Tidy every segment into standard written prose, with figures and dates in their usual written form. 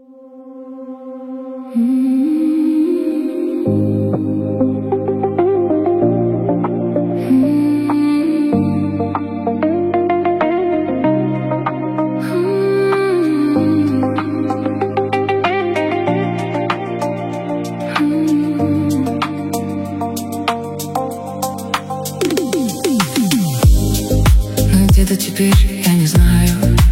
Где-то теперь я не знаю,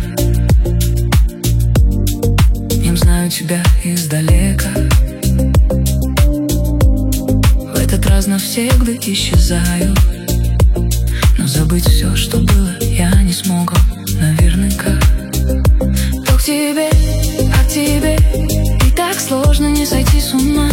знаю тебя издалека. В этот раз навсегда исчезаю, но забыть все, что было, я не смогу наверняка. То к тебе, а к тебе и так сложно не сойти с ума.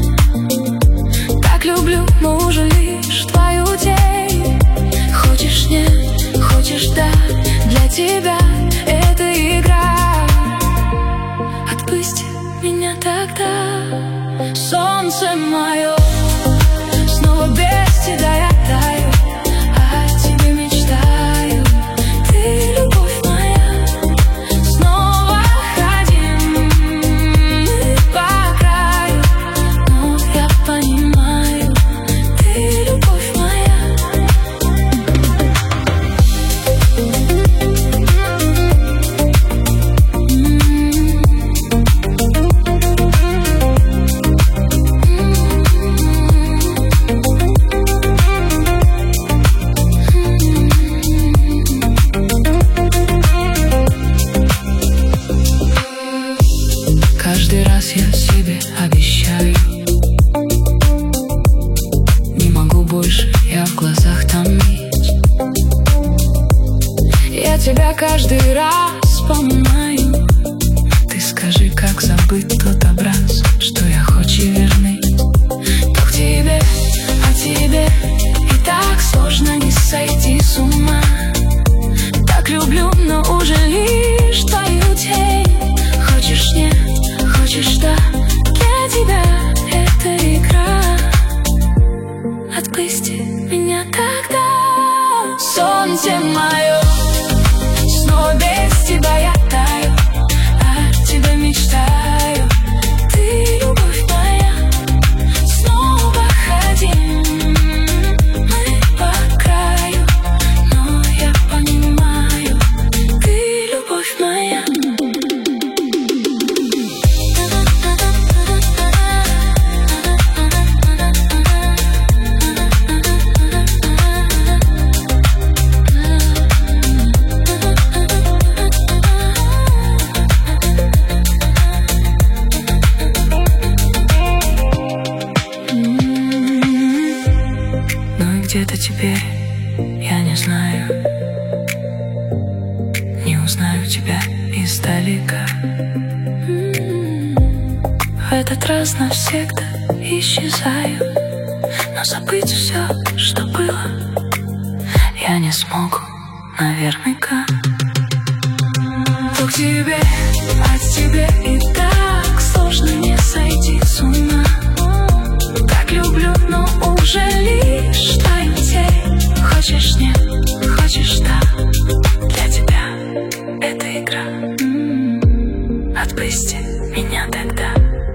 Так люблю, но уже лишь твою тень. Хочешь нет, хочешь да, для тебя это игра. Отпусти меня тогда, солнце мое. Снова без тебя я таю, о тебе мечтаю. Ты любовь моя. Снова ходим мы по краю, но я понимаю, ты любовь моя. Каждый раз я себе обещаю, не могу больше я в глазах томить. Я тебя каждый раз вспоминаю. Ты скажи, как забыть тот образ, что я хоть и верный, то к тебе, а тебе и так сложно не сойти с ума. Так люблю, но уже лишь твою тень. Хочешь нет, хочешь да, для тебя это игра. Отпусти меня тогда, солнце мое. Снова без тебя я таю, о тебе мечтаю. Ты любовь моя. Снова ходим мы по краю, но я понимаю, ты любовь моя. Где-то теперь я не знаю, не узнаю тебя издалека. В этот раз навсегда исчезаю, но забыть все, что было, я не смогу наверняка. То к тебе, от тебе и так сложно не сойти с ума. Так люблю, но уже лишь твою тень. Хочешь нет, хочешь да, для тебя это игра. Отпусти меня тогда.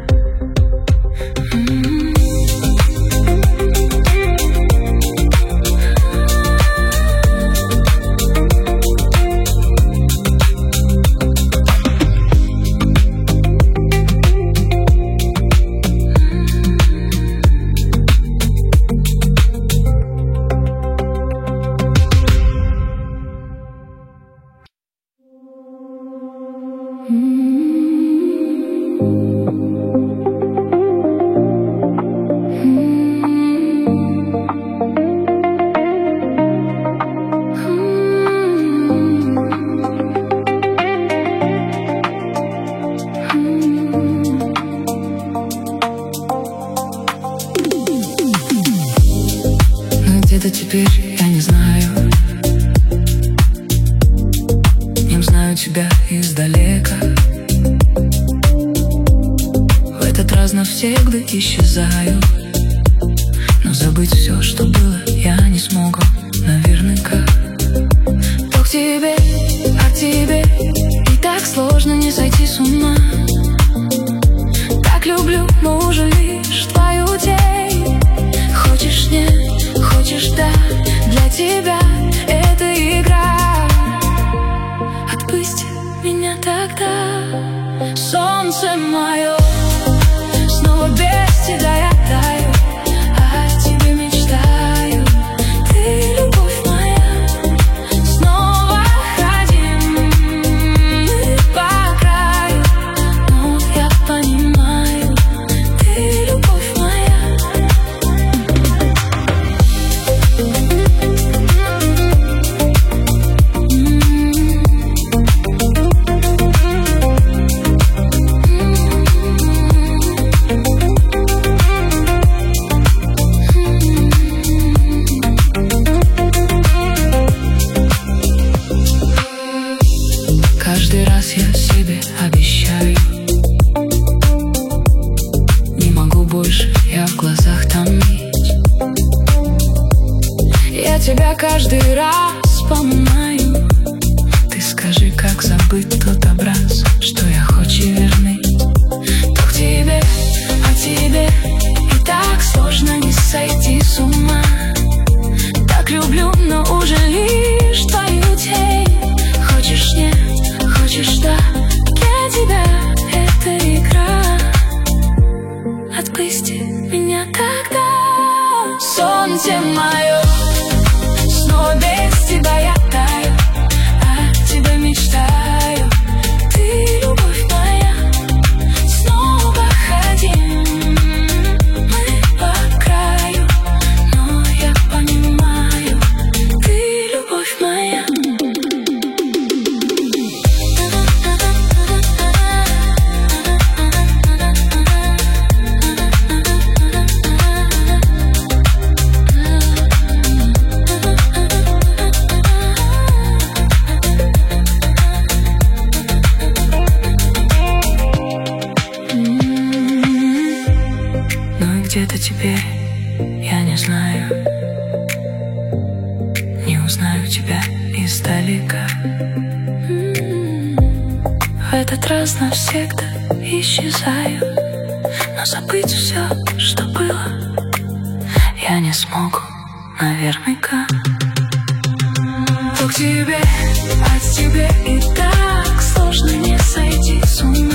Где-то теперь я не знаю, не знаю тебя издалека. В этот раз навсегда исчезаю, но забыть все, что было, я не смогу наверняка. То к тебе, а к тебе и так сложно не сойти с ума. каждый раз по-моему. Ты скажи, как забыть тот образ, что я хоть и верный, то к тебе, а тебе и так сложно не сойти с ума. Так люблю, но уже лишь твою тень. Хочешь нет, хочешь да, для тебя это игра. Отпусти меня тогда. Солнце мое, снова без тебя я таю, о тебе мечтаю. Ты любовь моя, снова ходим мы по краю, но я понимаю, ты любовь моя. Где-то теперь я не знаю, не узнаю тебя издалека. В этот раз навсегда исчезаю, но забыть все, что было, я не смогу наверняка. То к тебе, от тебя и так сложно не сойти с ума.